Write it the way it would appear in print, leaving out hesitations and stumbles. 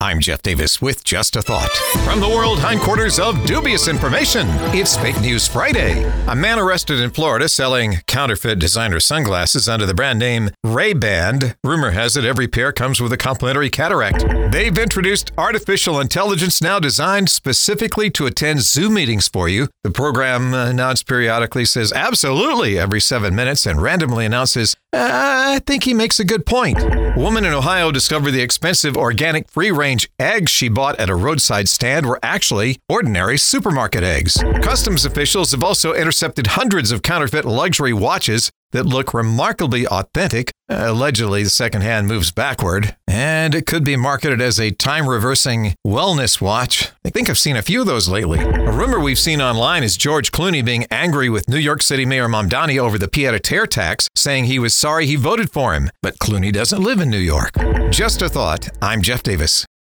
I'm Jeff Davis with Just a Thought. From the world hindquarters of dubious information, it's Fake News Friday. A man arrested in Florida selling counterfeit designer sunglasses under the brand name Ray-Ban. Rumor has it every pair comes with a complimentary cataract. They've introduced artificial intelligence now designed specifically to attend Zoom meetings for you. The program nods periodically, says absolutely every 7 minutes, and randomly announces, I think he makes a good point. A woman in Ohio discovered the expensive organic free-range eggs she bought at a roadside stand were actually ordinary supermarket eggs. Customs officials have also intercepted hundreds of counterfeit luxury watches that look remarkably authentic. Allegedly, the second hand moves backward, and it could be marketed as a time-reversing wellness watch. I think I've seen a few of those lately. A rumor we've seen online is George Clooney being angry with New York City Mayor Mamdani over the pied-à-terre tax, saying he was sorry he voted for him. But Clooney doesn't live in New York. Just a thought. I'm Jeff Davis.